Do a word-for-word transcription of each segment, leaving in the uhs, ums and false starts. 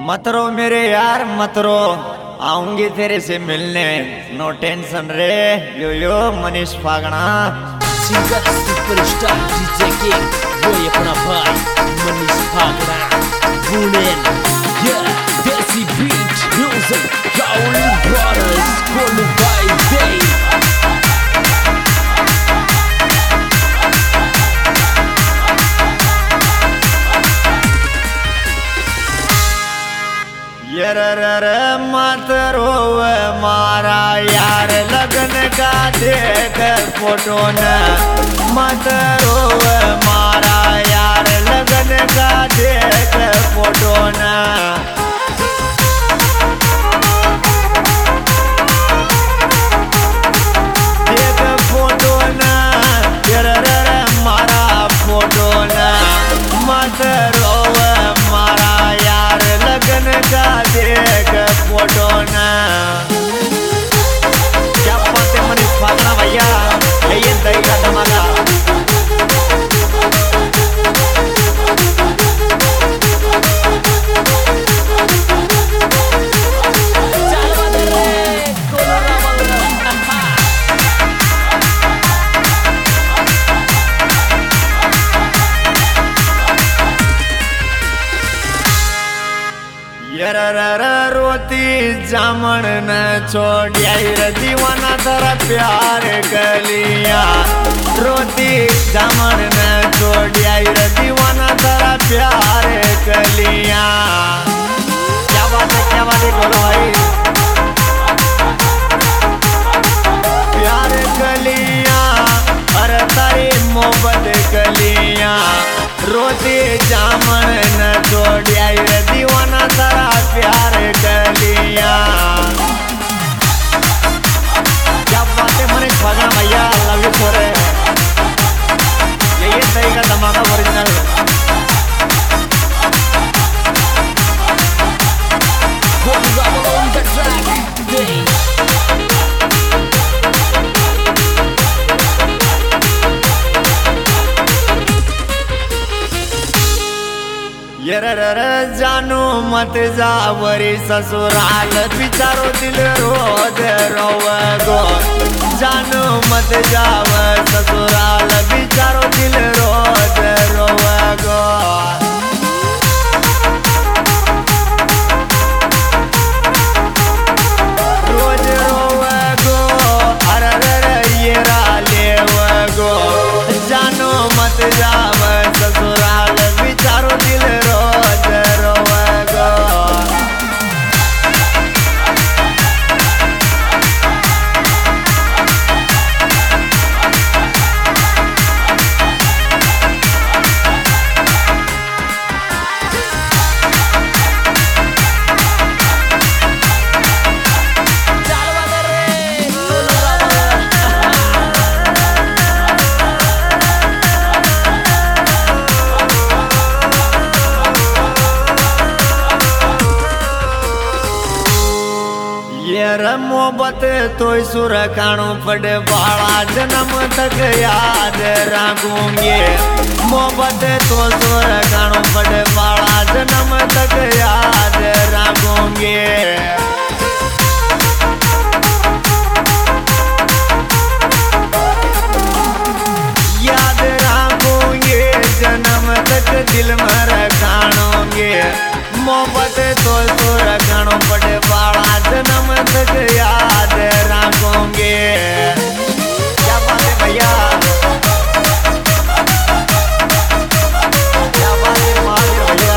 मत रो मेरे यार मत रो, आऊंगी तेरे से मिलने, नो टेंशन रे। Yo yo Manish Phagna singer superstar DJ king, वो ये अपना भाई मनीष फागना बुलेन, yeah desi beat music Rahul brothers कोलू भाई दे। यर मत रोव मारा यार लगन का देख फोटो न, मत रोव मारा यार लगन का देख फोटो न। देख फोटो न यर मारा फोटो न, मत रोव मारा यार लगन का देख फोटो न। क्या बात है मनीष फागना भैया, ये दही का धमाका। रोती जामन न छोड़िया रे दीवाना तेरा प्यार गलिया, रोती जामन न छोड़िया रे दीवाना तेरा प्यार गलिया। क्या बात है क्या बात है बोलो भाई। प्यार गलिया अरे तारी मोहब्बत गलिया, रोती जामन न छोड़िया रे दीवाना तेरा प्यार गलिया। क्या बात है मनीष फागना भैया, लव यू छोरे। ये सही का धमाका ओरिजिनल। यर जानू मत जावरी ससुराल, बिचारो दिल रोज रोवगो। जानू मत जाव ससुराल, बिचारो दिल रोज रोवगो। रोज रोवगो अरे ये लेवगो। जानू मत जाव ससुराल, बिचारो दिल रोज रोवगो। मोहब्बत तो सुर खाणो पड़े बाला जन्म तक याद रखूंगे। मोहब्बत तो सुर खाणो पड़े बाला जन्म तक याद रखूंगे। याद रखूंगे जन्म तक दिल में रखाणोगे। मोहब्बत तो सुर खाणो पड़े बाला जन्म तक याद रखोगे। क्या बात है भैया, क्या बात है महादेव भैया।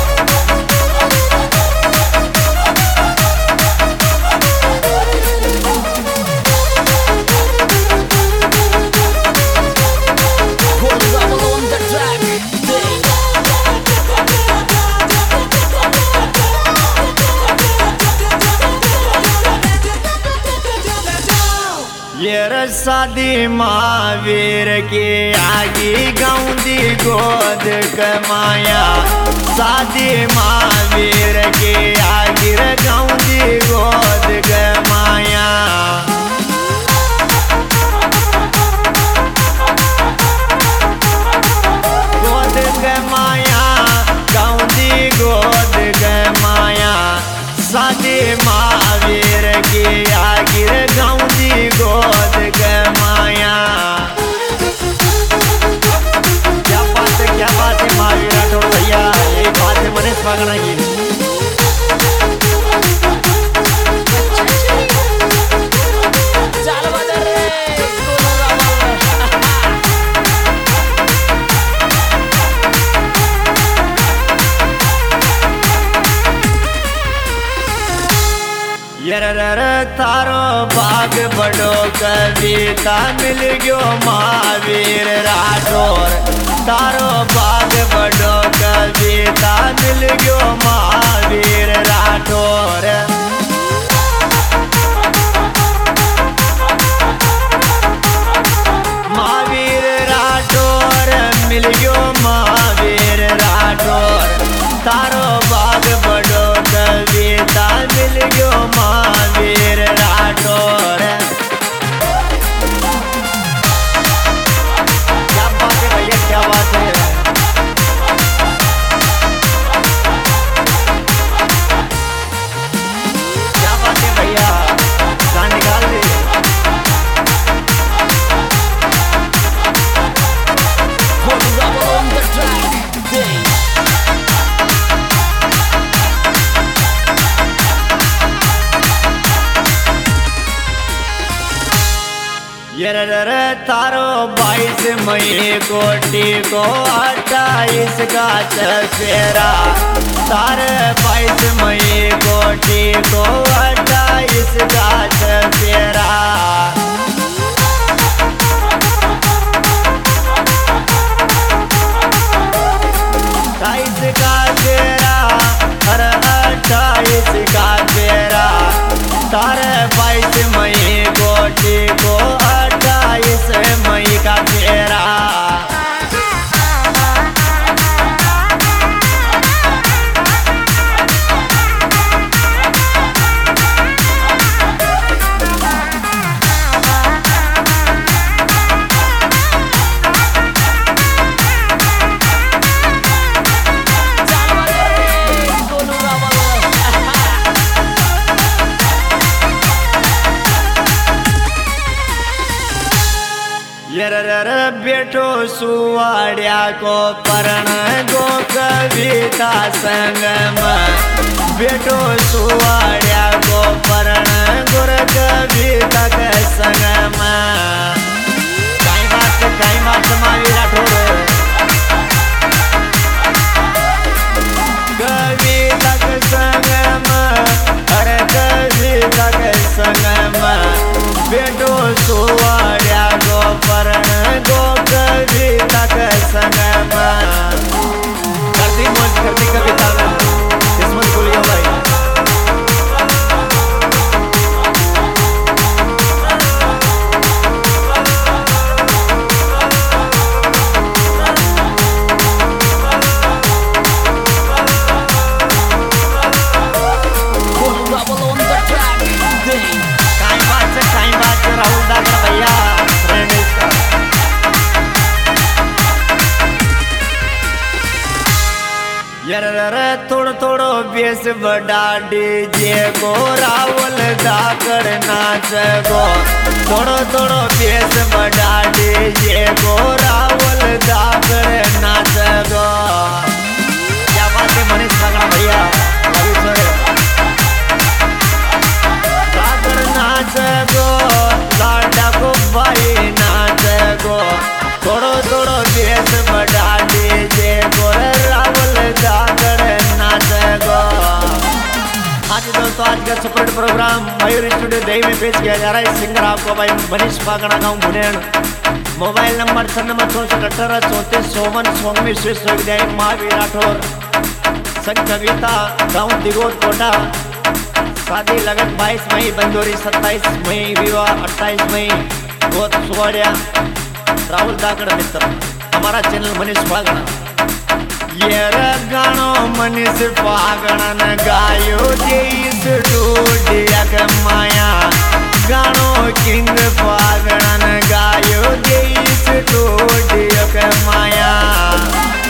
ये शादी महावीर की आगी गाँधी गोद कमाया। शादी महावीर की आगी गाँधी गोद कमाया। गोद कमाया गाँधी गोद कमाया। फागणा की यरर तारो बाग बड़ो कविता मिल गयो महावीर राठौर तारो बाग बड़ो कविता मिल गयो महावीर राठौर महावीर राठौर मिल गयो महावीर राठौर तारो बाग बड़ो कविता मिल गयो महावीर राठौर। क्या बात है भैया क्या बात है क्या बात है भैया जान निकाल दे यरर तारो बाईस मई कोटी को अट्ठाईस का चफेरा तारे बाईस मई कोटी को अट्ठाईस का चफेरा अट्ठाईस का फेरा हर अट्ठाईस का फेरा तारे बाईस मई कोटी को अट्ठाईस मई का फेरा यरर बेटो सुवाड़िया को परण गो कविता संगम बेटो सुवाड़िया को परण गुर कविता के संगम काई बात काई बात मावी राठौर कविता के संगम अरे कविता के संगम बेटो सुवाड़िया गो परण गो कविता के संगम करती मौज करती कविता में किस्मत भूलियो भाई राहुल दादा भैया यरर थोड़ो थोड़ो बेस बड़ा डीजे को राहुल दाकर नाच गो थोड़ो थोड़ो बेस बड़ा डीजे को राहुल दाकर नाच गो क्या बात है मनीष फागणा भैया दाकर नाच गो लाडा को भाई नाच गो थोड़ो थोड़ो बेस बड़ा डीजे को राहुल दाकर नाच गो। आज दोस्तों आज का सुपर प्रोग्राम मयूर स्टूडियो दही में पेश किया जा रहा है। सिंगर आपको भाई मनीष फागणा गाँव बुनेन मोबाइल नंबर छन्नबे चौसठ अठारह चौंतीस चौवन स्वामी विश्वविद्यालय महावीर राठौर संघ कविता गाँव दिगोद कोटा शादी लगन बाईस मई बंदोरी सत्ताईस मई विवाह अट्ठाईस मई गोद सुवाड़िया राहुल दाकड़ मित्र हमारा चैनल मनीष फागणा ये गानो मनीष फागणा न गायो जेस टूटिया के माया गानो किंग फागणा न गायो जेस टूटिया के माया।